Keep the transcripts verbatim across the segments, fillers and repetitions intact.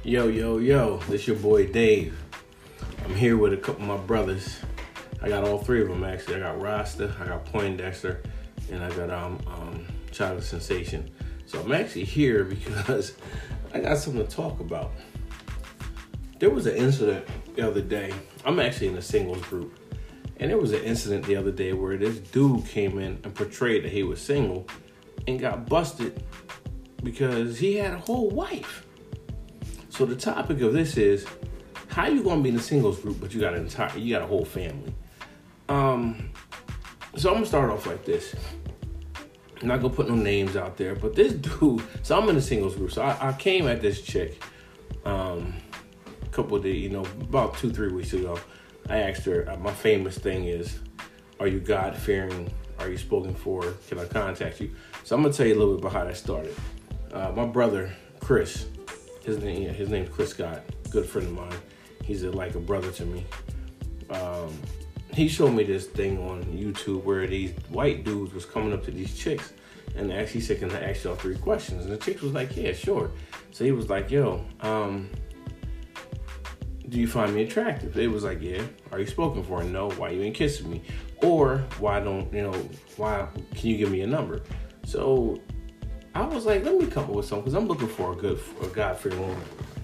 Yo, yo, yo, this your boy Dave. I'm here with a couple of my brothers. I got all three of them actually. I got Rasta, I got Poindexter, and I got um, um Chocolate Sensation. So I'm actually here because I got something to talk about. There was an incident the other day. I'm actually in a singles group. And there was an incident the other day where this dude came in and portrayed that he was single and got busted because he had a whole wife. So the topic of this is, how you gonna be in a singles group but you got an entire you got a whole family? Um, so I'm gonna start off like this. I'm not gonna put no names out there, but this dude. So I'm in a singles group. So I, I came at this chick, um, a couple of days, you know, about two three weeks ago. I asked her. Uh, my famous thing is, are you God fearing? Are you spoken for? Can I contact you? So I'm gonna tell you a little bit about how that started. Uh, my brother Chris. His name, his name's Chris Scott, good friend of mine. He's a, like a brother to me. Um, he showed me this thing on YouTube where these white dudes was coming up to these chicks and actually said, "Can I ask y'all three questions?" And the chicks was like, "Yeah, sure." So he was like, "Yo, um, do you find me attractive?" They was like, "Yeah." "Are you spoken for?" "No." "Why you ain't kissing me?" Or why don't you know? Why can you give me a number? So I was like, let me come up with something because I'm looking for a good, a God-fearing woman.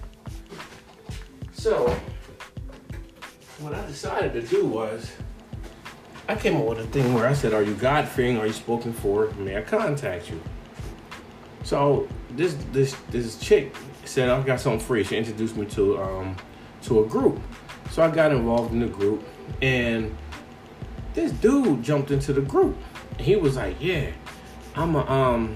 So what I decided to do was, I came up with a thing where I said, "Are you God-fearing? Are you spoken for? May I contact you?" So this this this chick said, "I got something free." She introduced me to um to a group. So I got involved in the group, and this dude jumped into the group. He was like, "Yeah, I'm a um."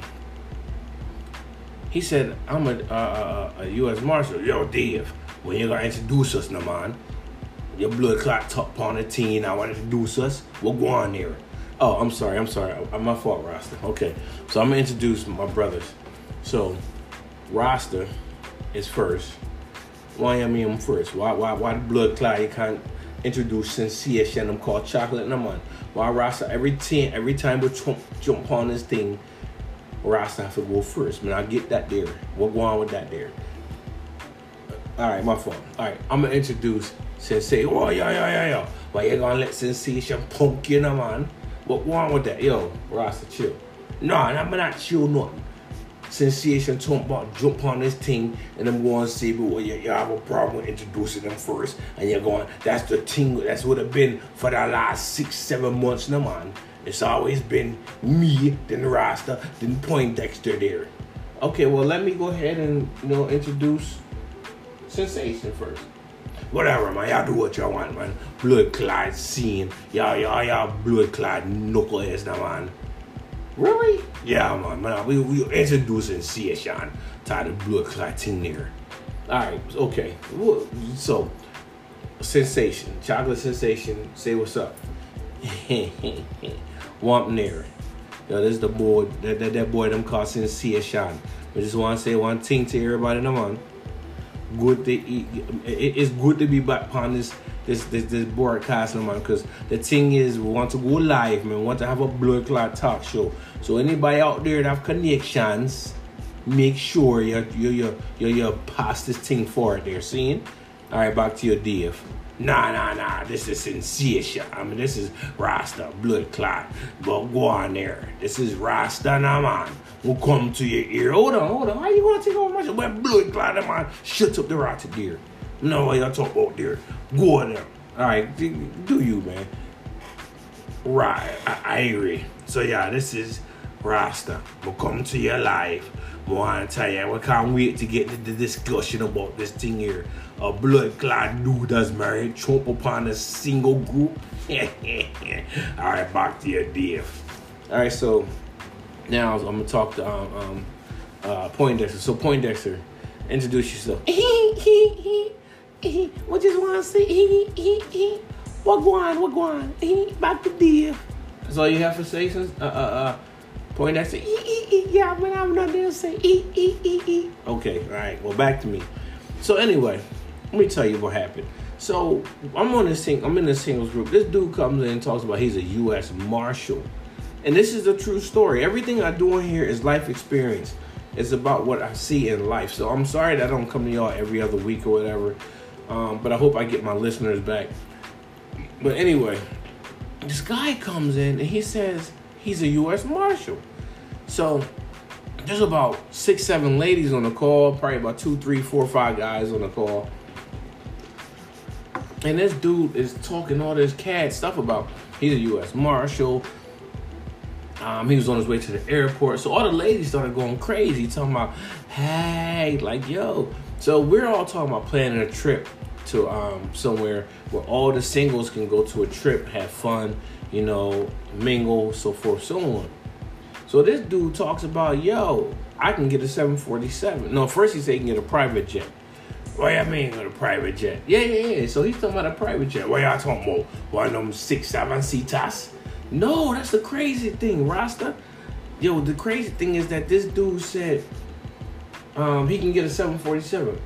He said, "I'm a, uh, a U S Marshal." "Yo, Dave, when you gonna introduce us, now, man? Your blood clot top on the team. I want to introduce us. We'll go on there." Oh, I'm sorry. I'm sorry. I'm my fault, Rasta. Okay, so I'm gonna introduce my brothers. So Rasta is first. Why am I first? Why why why the blood clot? You can't introduce Sensation. I'm called Chocolate, no man. Why Rasta? Every time every time we jump jump on this thing, Rasta have to go first. Man, I get that there. We'll go on with that there. All right, my fault. All right, I'm gonna introduce Sensei. Oh, yeah, yeah, yeah, yeah. Why you gonna let Sensation punk you, know, man? What go on with that? Yo, Rasta, chill. No, I'm not chill nothing. Sensation talk about jump on this thing, and I'm going to say, but well, you, you have a problem with introducing them first, and you're going, that's the thing, that's what it been for the last six, seven months, no, man. It's always been me, then Rasta, then Poindexter there. Okay, well, let me go ahead and, you know, introduce Sensation first. Whatever, man. Y'all do what y'all want, man. Blood clot scene. Y'all, y'all, y'all blood clot knuckleheads now, man. Really? Yeah, man. man we, we introduce Sensation to the blood clot thing there. All right, okay. So, Sensation. Chocolate Sensation, say what's up. Wamp there. Yo, this is the boy, that, that, that boy them called Sensation. I just want to say one thing to everybody, no man. Good to eat. It, it's good to be back on this this this, this broadcast, no man, because the thing is, we want to go live, man. We want to have a blood clot talk show. So anybody out there that have connections, make sure you you you you, you pass this thing forward there. Seeing? All right, back to your D F. Nah, nah, nah, this is Sensation. I mean, this is Rasta, blood clot. But go on there. This is Rasta, nah, man. We'll come to your ear. Hold on, hold on. How you going to take over my show? Well, blood clot, man. Shut up the Rasta dear. No, what y'all talk about there. Go on there. All right, do you, man. Right, I, I agree. So, yeah, this is Rasta. We'll come to your live. I want to tell you, we can't wait to get into the discussion about this thing here. A blood clot dude that's married, chomp upon a single group. Alright, back to your D F. Alright, so now I'm going to talk to um, um, uh, Poindexter. So, Poindexter, introduce yourself. What just want to say? What go on? What go on? Back to D F. That's all you have for say, since? Uh, uh, uh. Poindexter, ee, ee, ee, yeah, but I'm not there to say ee, ee, ee, ee. Okay, all right, well, back to me. So anyway, let me tell you what happened. So I'm on this thing, I'm in this singles group. This dude comes in and talks about he's a U S Marshal. And this is a true story. Everything I do in here is life experience. It's about what I see in life. So I'm sorry that I don't come to y'all every other week or whatever. Um, but I hope I get my listeners back. But anyway, this guy comes in and he says he's a U S Marshal. So there's about six, seven ladies on the call, probably about two, three, four, five guys on the call. And this dude is talking all this cad stuff about he's a U S Marshal. Um, he was on his way to the airport. So all the ladies started going crazy, talking about, hey, like, yo. So we're all talking about planning a trip to um, somewhere where all the singles can go to a trip, have fun, you know, mingle, so forth, so on. So this dude talks about, yo, I can get a seven forty-seven. No, first he said he can get a private jet. What you mean with a private jet? Yeah, yeah, yeah. So he's talking about a private jet. What y'all talking about? One of them six, seven seaters? No, that's the crazy thing, Rasta. Yo, the crazy thing is that this dude said um, he can get a seven forty-seven.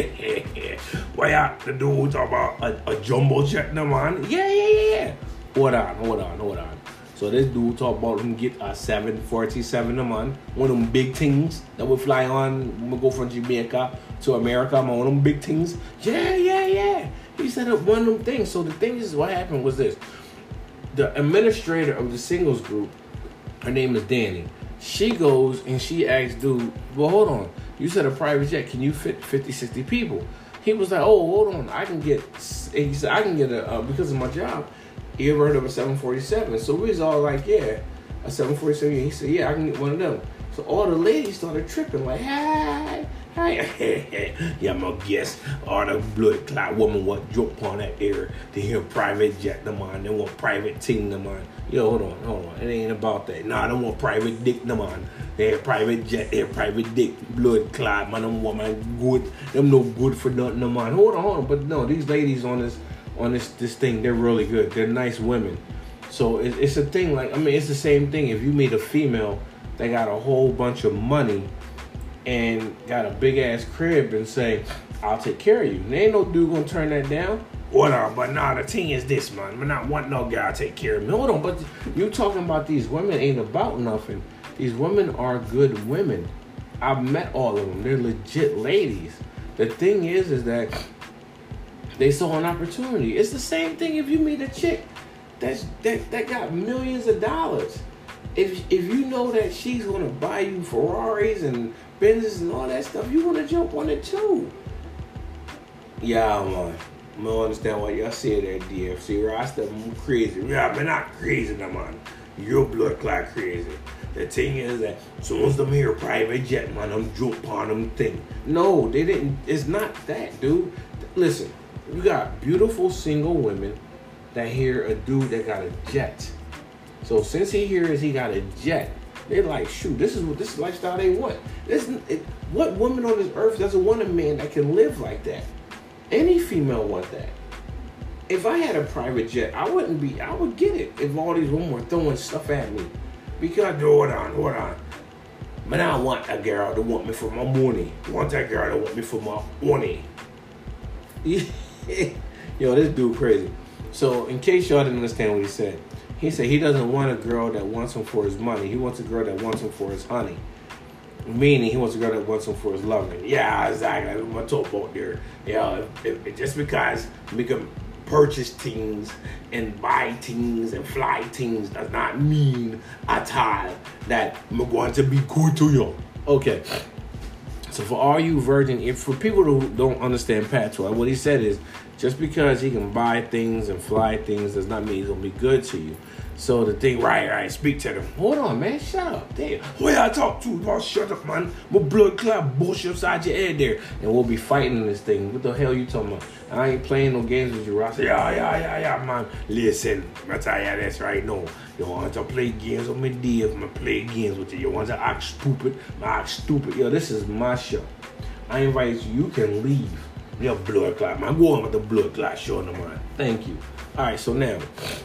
Why y'all the dude talking about a, a jumbo jet, no man? Yeah, yeah, yeah, yeah. Hold on, hold on, hold on. So this dude talk about him get a seven forty-seven a month, one of them big things that we fly on. We go from Jamaica to America, one of them big things. Yeah, yeah, yeah. He said it one of them things. So the thing is, what happened was this: the administrator of the singles group, her name is Danny. She goes and she asks dude, well, hold on. You said a private jet, can you fit fifty, sixty people? He was like, oh, hold on. I can get, he said, I can get a, uh, because of my job. He ever heard of a seven forty-seven? So we was all like, yeah, a seven forty-seven. He said, yeah, I can get one of them. So all the ladies started tripping, like, hey, hey, yeah, my guess. All the blood clot woman what jump on that air to hear private jet, no man. They want private team, no man. Yo, hold on, hold on. It ain't about that. Nah, I don't want private dick, no man. They have private jet, they have private dick, blood clot, man. Them woman good, them no good for nothing, no man. Hold on, hold on. But no, these ladies on this. on this this thing, they're really good. They're nice women. So it, it's a thing, like, I mean, it's the same thing. If you meet a female that got a whole bunch of money and got a big ass crib and say, I'll take care of you. There ain't no dude gonna turn that down. What up? But nah, the thing is this, man. I'm not want no guy to take care of me. Hold on, but you talking about these women ain't about nothing. These women are good women. I've met all of them. They're legit ladies. The thing is, is that they saw an opportunity. It's the same thing if you meet a chick that's that, that got millions of dollars. If if you know that she's gonna buy you Ferraris and Benzes and all that stuff, you wanna jump on it too. Yeah, man. I don't understand why y'all say that, D F C. Rasta, I'm crazy. Yeah, I'm not crazy, no man. Your blood clot crazy. The thing is that as soon as them hear private jet, man, I'm jump on them thing. No, they didn't. It's not that, dude. Listen. You got beautiful single women that hear a dude that got a jet. So since he hears he got a jet, they're like, shoot, this is what this lifestyle they want. This, it, what woman on this earth doesn't want a man that can live like that? Any female want that. If I had a private jet, I wouldn't be, I would get it if all these women were throwing stuff at me. Because, hold on, hold on. Man, I want a girl to want me for my money. I want that girl to want me for my money. Yo, this dude crazy. So, in case y'all didn't understand what he said, he said he doesn't want a girl that wants him for his money. He wants a girl that wants him for his honey. Meaning, he wants a girl that wants him for his loving. Yeah, exactly. That's what I'm talking about there. Yeah, if, if, just because we can purchase things and buy things and fly things does not mean at all that I'm going to be good to you. Okay. So for all you virgin, if for people who don't understand patois, what he said is, just because he can buy things and fly things does not mean he's gonna be good to you. So the thing, right, right, speak to them. Hold on, man, shut up. Damn, who y'all talk to? Oh, shut up, man. My blood clot bullshit upside your head there. And we'll be fighting this thing. What the hell you talking about? I ain't playing no games with you, Ross. Yeah, yeah, yeah, yeah, man. Listen, I tell you this right now. You want to play games with me, D F, I play games with you. You want to act stupid, I act stupid. Yo, this is my show. I invite you. You can leave. Your blood clot, man. Go on with the blood clot show, no man. Thank you. All right, so now,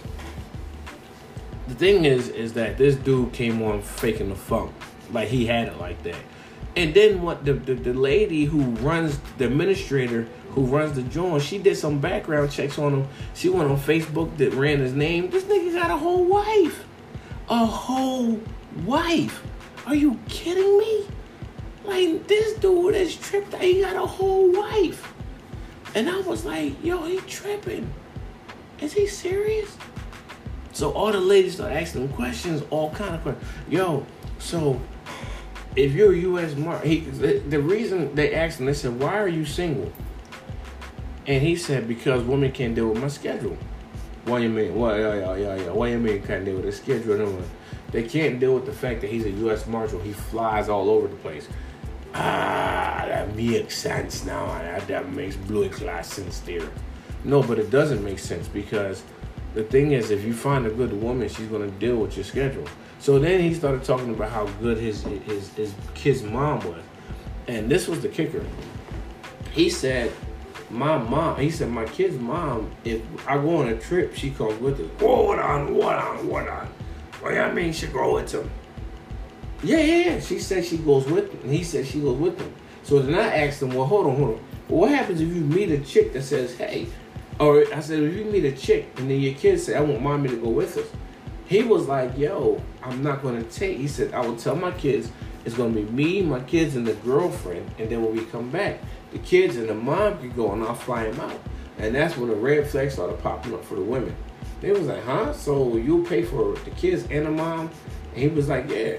the thing is, is that this dude came on faking the funk. Like, he had it like that. And then what the, the, the lady who runs, the administrator who runs the joint, she did some background checks on him. She went on Facebook that ran his name. This nigga got a whole wife. A whole wife. Are you kidding me? Like, this dude is tripped. He got a whole wife. And I was like, yo, he tripping. Is he serious? So all the ladies start asking him questions, all kind of questions. Yo, so if you're a U S Marshal, he, the, the reason they asked him, they said, why are you single? And he said, because women can't deal with my schedule. What do you mean? What, yeah, yeah, yeah, yeah. What do you mean can't deal with the schedule? No, they can't deal with the fact that he's a U S Marshal. He flies all over the place. Ah, that makes sense now. That, that makes blue class sense there. No, but it doesn't make sense because the thing is, if you find a good woman, she's going to deal with your schedule. So then he started talking about how good his, his, his kid's mom was. And this was the kicker. He said, my mom, he said, my kid's mom, if I go on a trip, she comes with us. Oh, what on, what on, what on? What do you mean she go with him? Yeah, yeah, yeah. She said she goes with him. And he said she goes with him. So then I asked him, well, hold on, hold on. Well, what happens if you meet a chick that says, hey, or I said, if you meet a chick and then your kids say, I want mommy to go with us. He was like, yo, I'm not going to take. He said, I will tell my kids it's going to be me, my kids, and the girlfriend. And then when we come back, the kids and the mom can go and I'll fly them out. And that's when the red flags started popping up for the women. They was like, huh? So you'll pay for the kids and the mom? And he was like, yeah.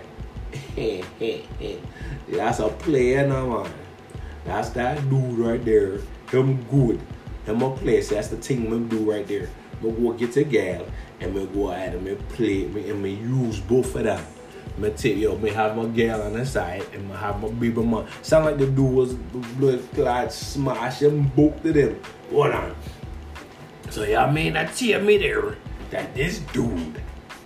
That's a player now, man. That's that dude right there. Him good. Him a player. So that's the thing him do right there. Me go get a gal and me go ahead and me play me and me use both of them. Me take yo, me have my gal on the side and me have my baby mom. Sound like the dude was blood clot smashing both of them. Hold on. So y'all mean that tell me there that this dude.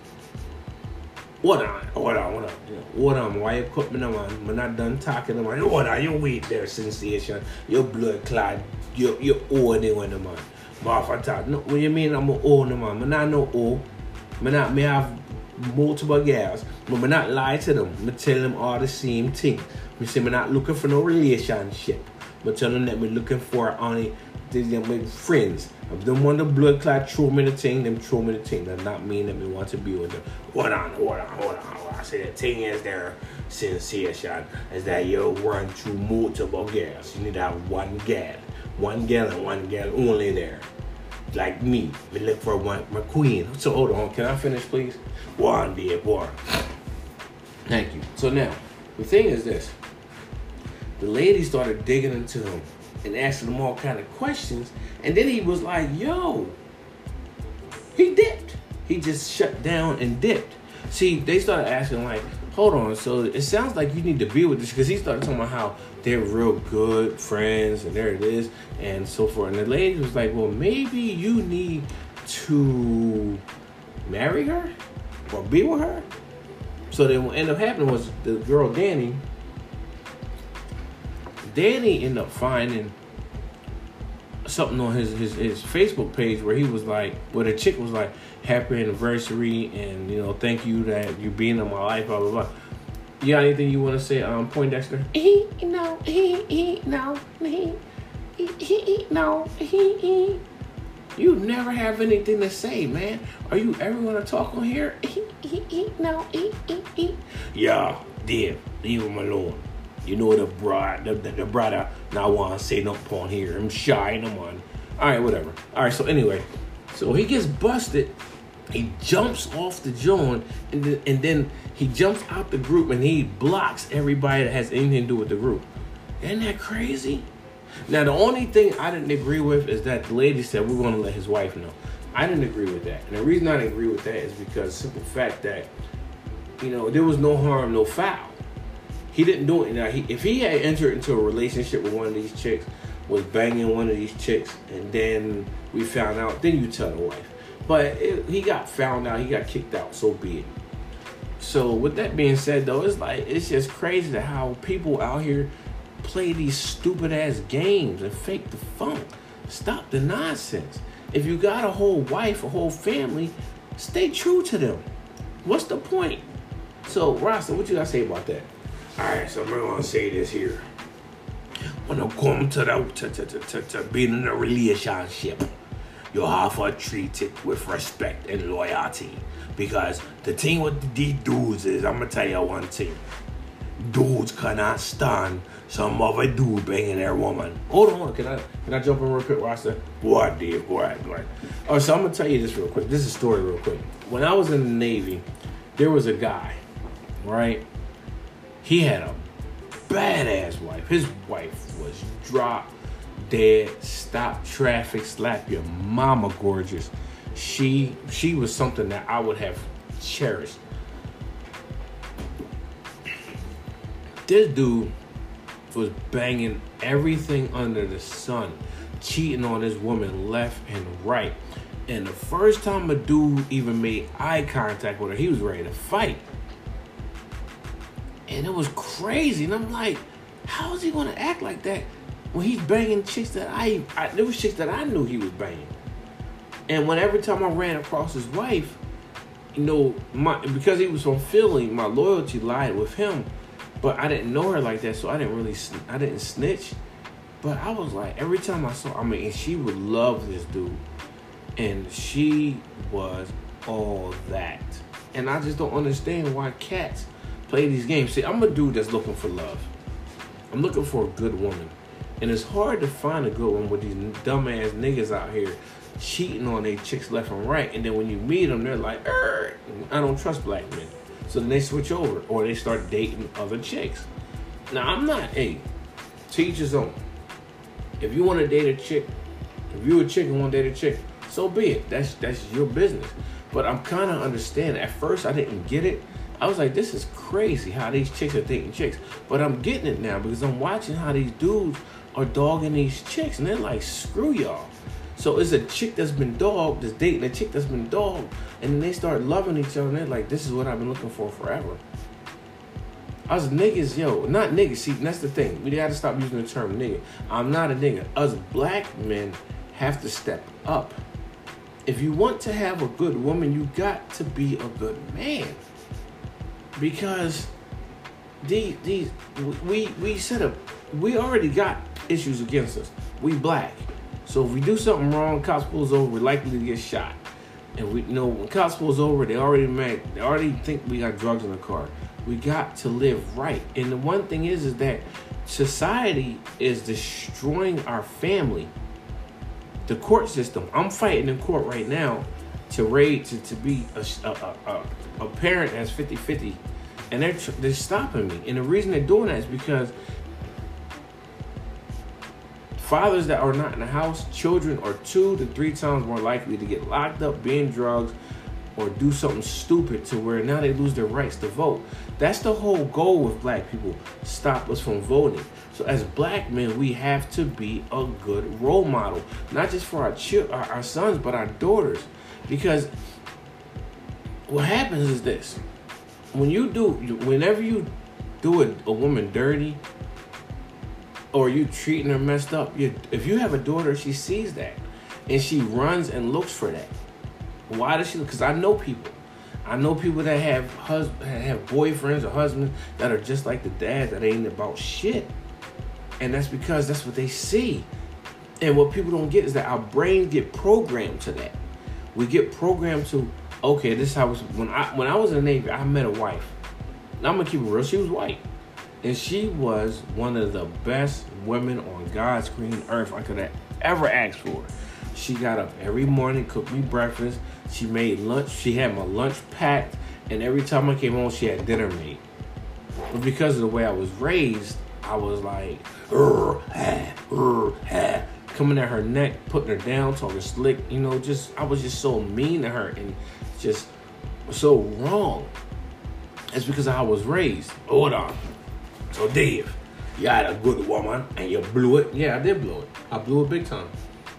What on? What on? What on? What on? Why you cut me now, man? I'm not done talking to man. What on? You wait there, sensation. Your blood clot. You you owe the one, man. But if I talk, no, what you mean I'm a owe, man? I'm not no owe. I'm not. Me have multiple girls, but I'm not lie to them. I tell them all the same thing. I say I'm not looking for no relationship. I tell them that I'm looking for only my friends. If them want the blood clot, throw me the thing, them throw me the thing. That not mean that we want to be with them. Hold on, hold on, hold on, hold on. I say the thing is there, sensation, is that you run through multiple girls. You need to have one girl. One girl and one girl only there. Like me. We look for one, my queen. So hold on, can I finish, please? One, dear boy. Thank you. So now, the thing is this. The lady started digging into him and asking him all kind of questions. And then he was like, yo, he dipped. He just shut down and dipped. See, they started asking like, hold on, so it sounds like you need to be with this, because he started talking about how they're real good friends and there it is and so forth. And the lady was like, well, maybe you need to marry her or be with her. So then what ended up happening was the girl Danny, Danny ended up finding something on his, his, his Facebook page where he was like, where the chick was like, happy anniversary and, you know, thank you that you being in my life, blah, blah, blah. You got anything you want to say, um, Poindexter? He, no, he, he, no, he, he, he, no, he, he. You never have anything to say, man. Are you ever going to talk on here? He, he, he, no, he, he, he. Yeah, dear, leave him alone. You know the bride, the, the, the brother, now want to say nothing on here. I'm shy, no man. All right, whatever. All right, so anyway, so he gets busted. He jumps off the joint, and then, and then he jumps out the group, and he blocks everybody that has anything to do with the group. Isn't that crazy? Now, the only thing I didn't agree with is that the lady said we're going to let his wife know. I didn't agree with that. And the reason I didn't agree with that is because simple fact that, you know, there was no harm, no foul. He didn't do it. Now, he, if he had entered into a relationship with one of these chicks, was banging one of these chicks, and then we found out, then you tell the wife. But it, he got found out, he got kicked out, so be it. So with that being said, though, it's like, it's just crazy to how people out here play these stupid ass games and fake the funk. Stop the nonsense. If you got a whole wife, a whole family, stay true to them. What's the point? So, Rasta, what you got to say about that? All right, so I'm going to say this here. When it comes to, the, to, to, to, to, to being in a relationship, you have to treat it with respect and loyalty. Because the thing with these dudes is, I'm going to tell you one thing. Dudes cannot stand some other dude banging their woman. Hold on, can I can I jump in real quick where I said, what, Dave? What? What? All right, so I'm going to tell you this real quick. This is a story real quick. When I was in the Navy, there was a guy, right? He had a badass wife. His wife was drop dead, stop traffic, slap your mama gorgeous. She she was something that I would have cherished. This dude was banging everything under the sun, cheating on his woman left and right. And the first time a dude even made eye contact with her, he was ready to fight. And it was crazy. And I'm like, how is he going to act like that when he's banging chicks that I, I, there was chicks that I knew he was banging. And when every time I ran across his wife, you know, my because he was from Philly, my loyalty lied with him. But I didn't know her like that, so I didn't really, I didn't snitch. But I was like, every time I saw, I mean, and she would love this dude. And she was all that. And I just don't understand why cats play these games. See, I'm a dude that's looking for love. I'm looking for a good woman. And it's hard to find a good one with these dumbass niggas out here cheating on their chicks left and right. And then when you meet them, they're like, I don't trust black men. So then they switch over or they start dating other chicks. Now, I'm not, hey, teach his own. If you want to date a chick, if you're a chick and want to date a chick, so be it. That's that's your business. But I'm kind of understanding. At first, I didn't get it. I was like, this is crazy how these chicks are dating chicks. But I'm getting it now because I'm watching how these dudes are dogging these chicks. And they're like, screw y'all. So it's a chick that's been dogged, that's dating a chick that's been dogged. And then they start loving each other. And they're like, this is what I've been looking for forever. Us niggas, yo, not niggas. See, that's the thing. We got to stop using the term nigga. I'm not a nigga. Us black men have to step up. If you want to have a good woman, you got to be a good man. Because these, these we we set up, we already got issues against us. We black. So if we do something wrong, cops pulls over, we're likely to get shot. And we you know when cops pulls over, they already mad, they already think we got drugs in the car. We got to live right. And the one thing is, is that society is destroying our family. The court system. I'm fighting in court right now to raid to, to be a, a, a, a parent that's fifty-fifty. And they're, they're stopping me. And the reason they're doing that is because fathers that are not in the house, children are two to three times more likely to get locked up, being drugs, or do something stupid to where now they lose their rights to vote. That's the whole goal with black people. Stop us from voting. So as black men, we have to be a good role model. Not just for our, ch- our, our sons, but our daughters. Because what happens is this. When you do, whenever you do a, a woman dirty, or you treating her messed up, you, if you have a daughter, she sees that. And she runs and looks for that. Why does she? Because I know people. I know people that have hus- have boyfriends or husbands that are just like the dad that ain't about shit. And that's because that's what they see. And what people don't get is that our brains get programmed to that. We get programmed to, okay, this is how it was. When I, when I was in the Navy, I met a wife. I'm going to keep it real. She was white. And she was one of the best women on God's green earth I could have ever asked for. She got up every morning, cooked me breakfast. She made lunch. She had my lunch packed. And every time I came home, she had dinner made. But because of the way I was raised, I was like, Urgh, ah, urgh, ah, coming at her neck, putting her down, talking slick. You know, just I was just so mean to her and just so wrong. It's because of how I was raised. Hold on. So Dave, you had a good woman and you blew it. Yeah, I did blow it. I blew it big time.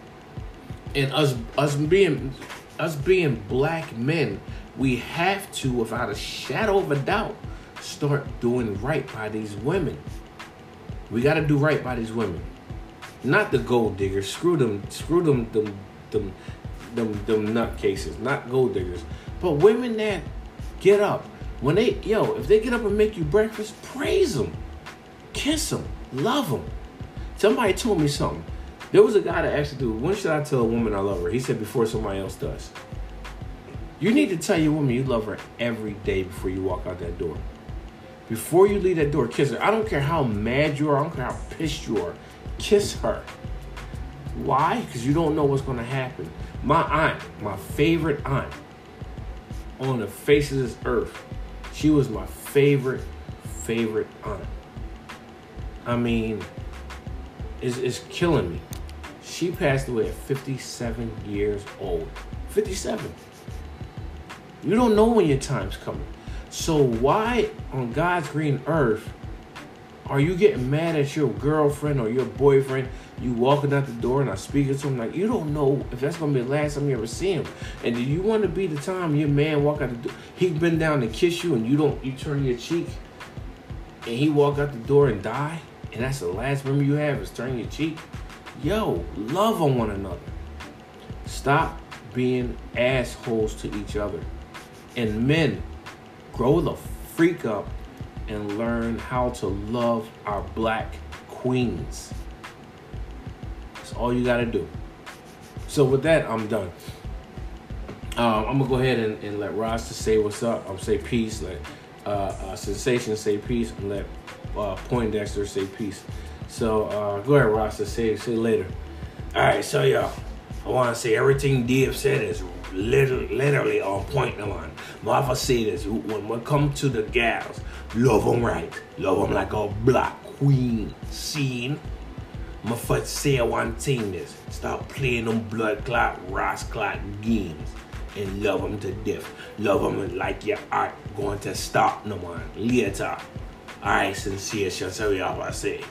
And us us being us being black men, we have to, without a shadow of a doubt, start doing right by these women. We got to do right by these women, not the gold diggers. Screw them, screw them, them, them, them, them nutcases. Not gold diggers, but women that get up when they yo. If they get up and make you breakfast, praise them, kiss them, love them. Somebody told me something. There was a guy that actually do. When should I tell a woman I love her? He said before somebody else does. You need to tell your woman you love her every day before you walk out that door. Before you leave that door, kiss her. I don't care how mad you are. I don't care how pissed you are. Kiss her. Why? Because you don't know what's going to happen. My aunt, my favorite aunt on the face of this earth, she was my favorite, favorite aunt. I mean, it's, it's killing me. She passed away at fifty-seven years old. fifty-seven. You don't know when your time's coming. So why on God's green earth are you getting mad at your girlfriend or your boyfriend? You walking out the door and I speaking to him like, you don't know if that's going to be the last time you ever see him. And do you want to be the time your man walk out the door, he bend down to kiss you and you don't, you turn your cheek and he walk out the door and die? And that's the last memory you have is turning your cheek? Yo, love on one another. Stop being assholes to each other. And men, grow the freak up and learn how to love our black queens. That's all you gotta do. So with that, I'm done. Um, I'm gonna go ahead and, and let Rasta say what's up. I'm say peace. Let uh, uh, Sensation say peace, and let uh, Poindexter say peace. So uh, go ahead, Rasta. Say say later. All right. So y'all, I want to say everything Dave said is literally, literally on point, man. But I say this, when we come to the gals, love them right. Love them like a black queen scene. My first say one thing is, stop playing them blood clot, ras clot games. And love them to death. Love them like your art going to stop no man later. Alright, sensation, so y'all I say.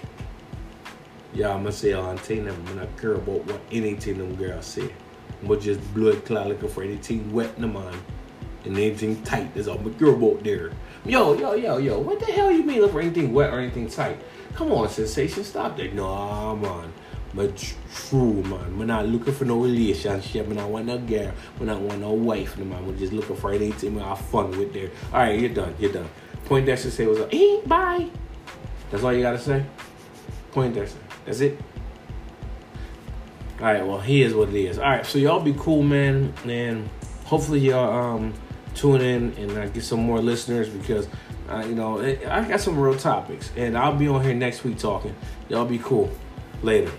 Y'all, I'ma say one thing, I'm not care about what anything them girls say. But just blood clot looking for anything wet in the man. And anything tight. That's all but care about there. Yo, yo, yo, yo, what the hell you mean look for anything wet or anything tight? Come on, sensation, stop that. Nah, man. But true, man. I'm not looking for no relationship. I don't want no girl. I don't want no wife, man. We're just looking for anything we have fun with there. Alright, you're done. You're done. Poindexter say what's up. Hey, bye. That's all you gotta say? Poindexter. That's it? Alright, well, here's what it is. Alright, so y'all be cool, man. And hopefully y'all um tune in and uh, get some more listeners because, uh, you know, it, I got some real topics. And I'll be on here next week talking. Y'all be cool. Later.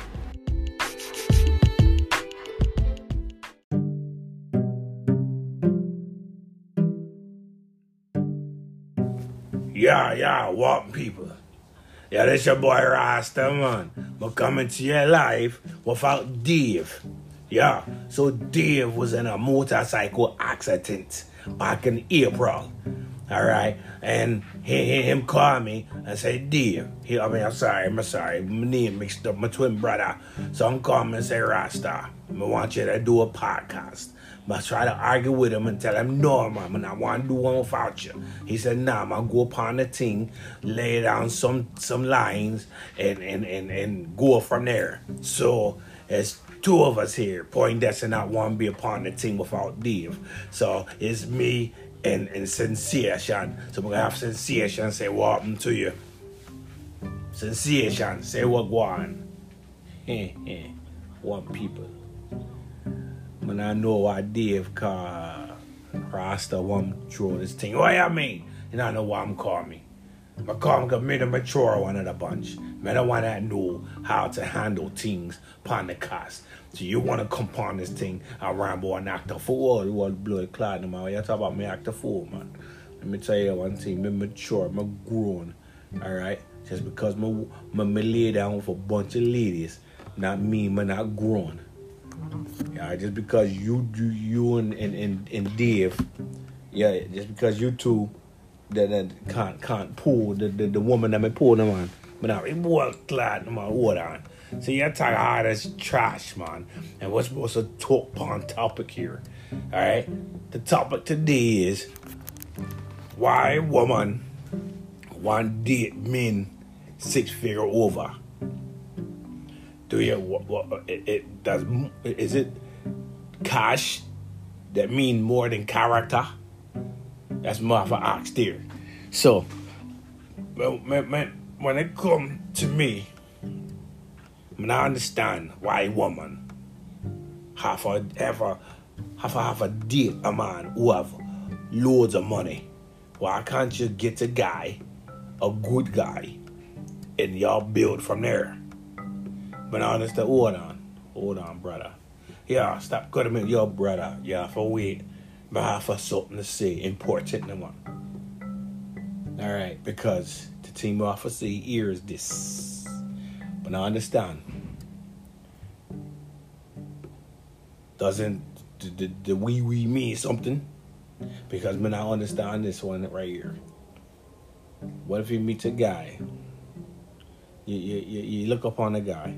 Yeah, yeah, what people? Yeah, this your boy Rasta, man. But coming to your life without Dave. Yeah, so Dave was in a motorcycle accident back in April. Alright, and he, he him call me and say, Dave, he, I mean, I'm sorry, I'm sorry, my name mixed up, my twin brother. So I'm calling and say, Rasta, I want you to do a podcast. But I try to argue with him and tell him, no, man, I want to do one without you. He said, nah, man, go upon the thing, lay down some some lines, and, and, and, and go from there. So, it's two of us here. Poindexter not want to be upon the thing without Dave. So, it's me and, and Sensation. So, we're going to have Sensation say what happened to you. Sensation, say what go on. Heh, heh, one people. When I know what Dave call Rasta want to throw this thing. What you mean? You don't know what I'm calling me. I call him because I'm the mature one of the bunch. I don't want to know how to handle things upon the cast. So you want to come upon this thing and ramble and act a fool. You want to blow a cloud no matter. You talk about me act a fool, man. Let me tell you one thing. I'm mature. I'm grown. Alright? Just because I'm lay down with a bunch of ladies, not me, I'm not grown. Yeah, just because you you, you and, and, and, and Dave, yeah, just because you two that, that can't can't pull the, the, the woman that may pull them on. But now it was glad no matter what on. So you talk hard as trash, man. And we're supposed to talk on topic here. Alright? The topic today is why woman want date men six figure over. Do you what, what it, it does is it cash that mean more than character? That's more for ox there. So when, when it come to me, I understand why a woman have a have a have a have a date a man who have loads of money Why can't you get a guy, a good guy, and y'all build from there? But I understand. Hold on. Hold on, brother. Yeah, stop cutting me. Yo, brother. Yeah, for wait. But I have something to say. Important, no one. All right, because the team off say hears this. But I understand. Doesn't the, the, the wee wee mean something? Because when I understand this one right here. What if you meet a guy? You, you, you, you look upon a guy.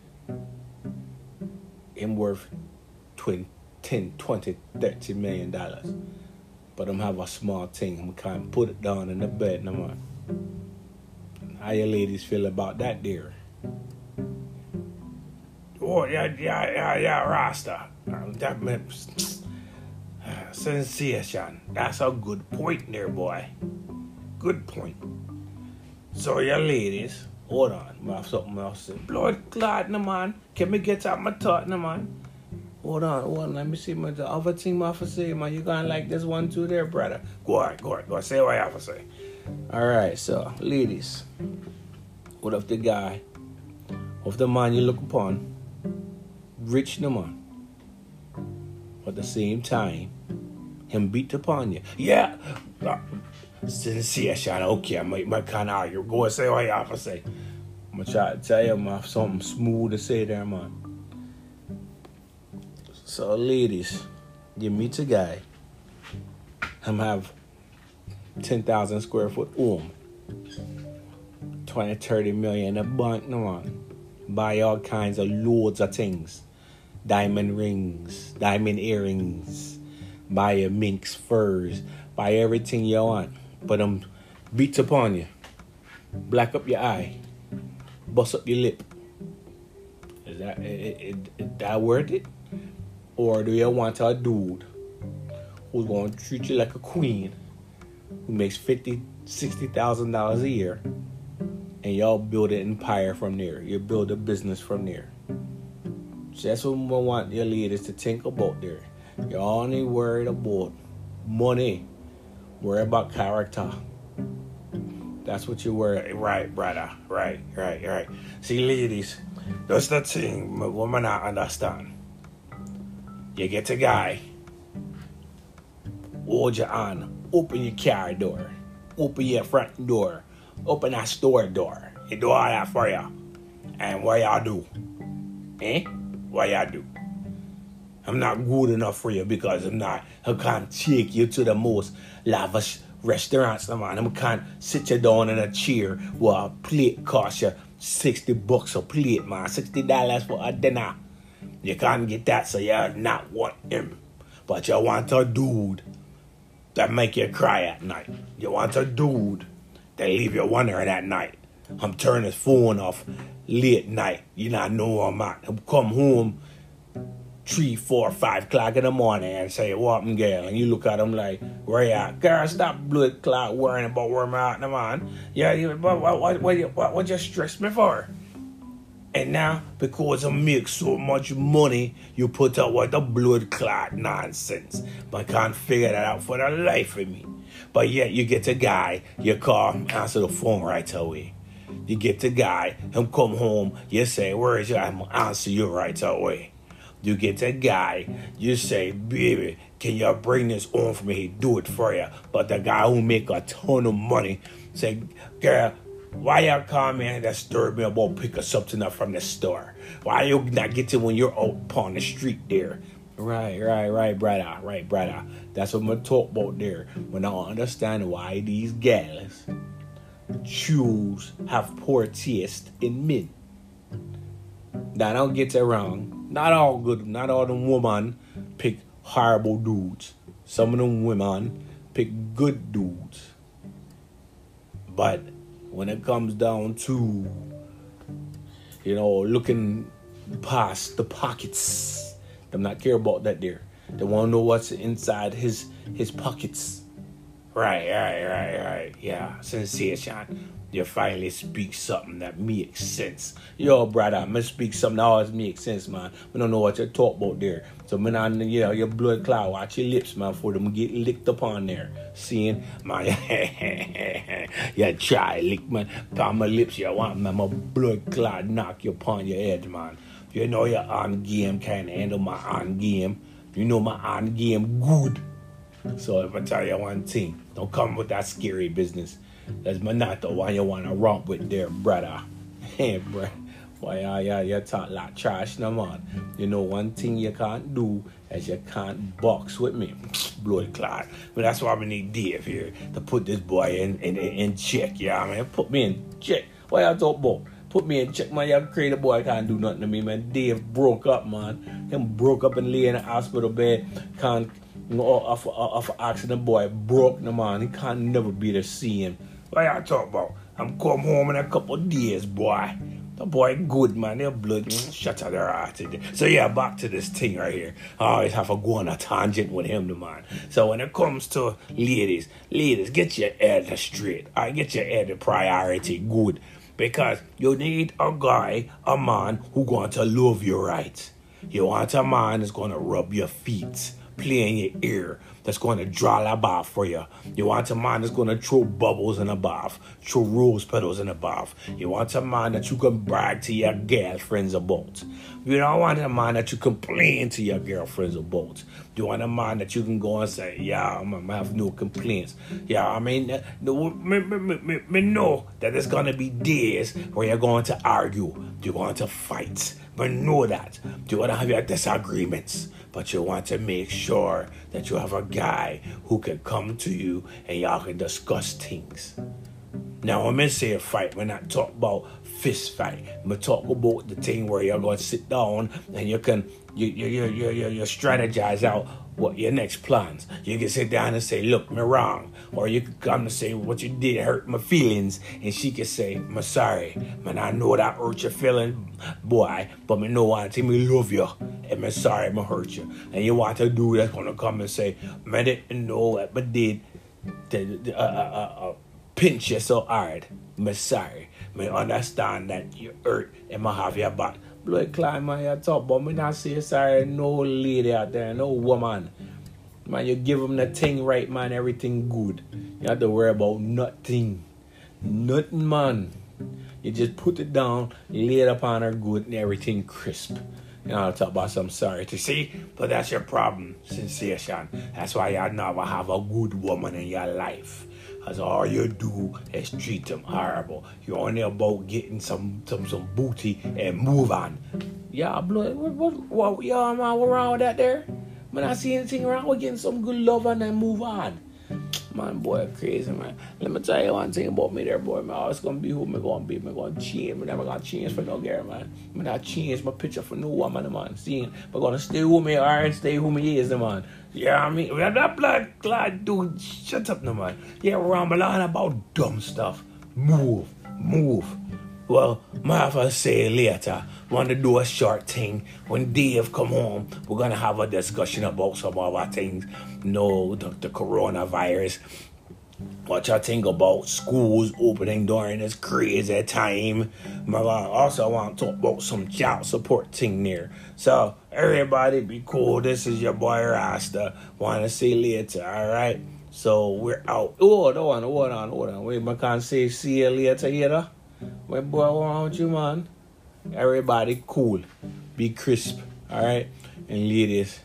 Him worth twenty, ten, twenty, thirty million dollars. But I'm have a small thing. I'm kind of put it down in the bed. No man. How you ladies feel about that there? Oh, yeah, yeah, yeah, yeah, Rasta. That makes sensation. That's a good point there, boy. Good point. So, your ladies, hold on. I have something else to say. Blood clot, no man. Can me get out my thought, no man? Hold on, hold on. Let me see my the other team I have to say, man. You gonna like this one too there, brother? Go on, go on, go on. Say what you have to say. All right, so, ladies. What if the guy, what if the man you look upon, rich no man, but at the same time, him beat upon you? Yeah. Uh, sensation. Okay, I might, might kind of argue. Go and say what you have to say. I'm going to try to tell you, man, something smooth to say there, man. So, ladies, you meet a guy, him have ten thousand square foot home, twenty, thirty million in the bank, no man. Buy all kinds of loads of things. Diamond rings, diamond earrings, buy your minks, furs, buy everything you want. But them beats upon you, black up your eye, bust up your lip. Is that it, it, is that worth it? Or do you want a dude who's going to treat you like a queen, who makes fifty, sixty thousand dollars a year, and y'all build an empire from there? You build a business from there. So that's what we want your leaders to think about there. You're only worried about money. Worry about character. That's what you worry. Right, brother. Right, right, right. See, ladies, that's the thing women not understand. You get a guy, hold your hand, open your car door, open your front door, open that store door. He do all that for you. And what y'all do? Eh? What y'all do? I'm not good enough for you because I'm not, I can't take you to the most lavish restaurants, man. I can't sit you down in a chair where a plate costs you sixty bucks a plate, man. sixty dollars for a dinner. You can't get that, so you not want him. But you want a dude that make you cry at night. You want a dude that leave you wondering at night. I'm turning his phone off late night. You not know where I'm at. I'm come home three, four, five o'clock in the morning and say, what happened, girl? And you look at him like, where you at? Girl, stop blood clot worrying about where I'm at, man. Yeah, you, what, what, what, what, what, what you stress me for? And now, because I make so much money, you put up with the blood clot nonsense. But I can't figure that out for the life of me. But yet, you get a guy, you call, answer the phone right away. You get the guy, him come home, you say, where is you? I'm going to answer you right away. You get a guy, you say, baby, can you bring this home for me? He do it for you. But the guy who make a ton of money say, girl, why you call me and disturb me about picking something up from the store? Why you not get it when you're out upon the street there? Right, right, right, brother, right, brother. That's what I'm going to talk about there. When I understand why these gals choose, have poor taste in men. Now, don't get it wrong. Not all good, not all them women pick horrible dudes. Some of them women pick good dudes. But when it comes down to, you know, looking past the pockets, them not care about that there. They want to know what's inside his his pockets. Right, right, right, right. Yeah, sensation. you finally speak something that makes sense. Yo, brother, me speak something that always makes sense, man. We don't know what you talk about there. So, man, I, you know, your blood clot, watch your lips, man, for them get licked upon there. Seeing, man, you try lick, man, upon my lips, you want, man, my blood clot knock you upon your head, man. You know your on game can't handle my on game. You know my on game good. So if I tell you one thing, don't come with that scary business. That's not the one you want to romp with there, brother. Hey, bro. Why yeah, yeah, you talk like trash, no man. You know one thing you can't do is you can't box with me. Blood clot. But that's why we need Dave here to put this boy in, in, in check, yeah, I mean. Put me in check. What y'all talk about? Put me in check, man. Y'all crazy boy can't do nothing to me, man. Dave broke up, man. Him broke up and lay in the hospital bed. Can't, you know, off, off, off accident, boy broke, no man. He can't never be the same. What y'all talk about? I'm come home in a couple of days, boy. The boy good, man. Their blood shut out their heart. So yeah, back to this thing right here. I always have to go on a tangent with him, the man. So when it comes to ladies, ladies, get your head straight. I right, get your head priority good. Because you need a guy, a man who going to love you right. You want a man that's going to rub your feet, play in your ear, that's going to draw a bath for you. You want a man that's going to throw bubbles in a bath, throw rose petals in a bath. You want a man that you can brag to your girlfriends about. You don't want a man that you complain to your girlfriends about. You want a man that you can go and say, yeah, I'm, I have no complaints. Yeah, I mean, no, me, me, me, me know that there's going to be days where you're going to argue. You're going to fight. But know that. You're going to have your disagreements. But you want to make sure that you have a guy who can come to you and y'all can discuss things. Now, when I say a fight, we're not talking about fist fight. We talk about the thing where you're going to sit down and you can you you you you you, you strategize out what your next plans. You can sit down and say, look, me wrong. Or you can come and say, what you did hurt my feelings. And she can say, I'm sorry. Man, I know that hurt your feeling, boy. But me know one thing, me love you. And I'm sorry, me hurt you. And you want to do that's going to come and say, man, didn't know what I did. Uh, uh, uh, uh, pinch you so hard. I'm sorry. I understand that you hurt and I have your back. Blood climb man, you talk, but me not say sorry no lady out there, no woman. Man, you give them the thing right, man, everything good. You have to worry about nothing. Nothing, man. You just put it down, lay it upon her good and everything crisp. You know, I'll talk about some sorry to see, but that's your problem, sensation. That's why you never have a good woman in your life. Because all you do is treat them horrible. You're only about getting some some, some booty and move on. Yeah, blood, what, what, what, yeah, man, what wrong with that there? Man, I see anything wrong with getting some good love and then move on. Man, boy, crazy, man. Let me tell you one thing about me there, boy, man. I was going to be who me going to be. Me going to change. I'm never going to change for no girl, man. I'm not change my picture for no woman, man. See, I'm going to stay who me are and stay who me is, man. Yeah, I mean, that blood clot dude, shut up, no, man. Yeah, rambling about dumb stuff. Move, move. Well, I have to say later, want to do a short thing. When Dave come home, we're going to have a discussion about some other things. You know, the, the coronavirus. What y'all think about schools opening during this crazy time? I also want to talk about some child support thing there. So, everybody be cool. This is your boy Rasta. Want to see you later, all right? So, we're out. Oh, hold on, hold on, hold on. Wait, I can't say see you later, either. Wait, boy, what's wrong with you, man? Everybody cool. Be crisp, all right? And ladies,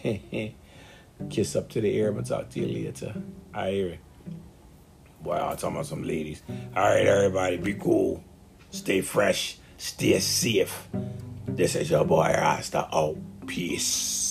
kiss up to the air. I'm going to talk to you later. I hear it. Boy, I'm talking about some ladies. All right, everybody, be cool. Stay fresh. Stay safe. This is your boy Rasta out. Peace.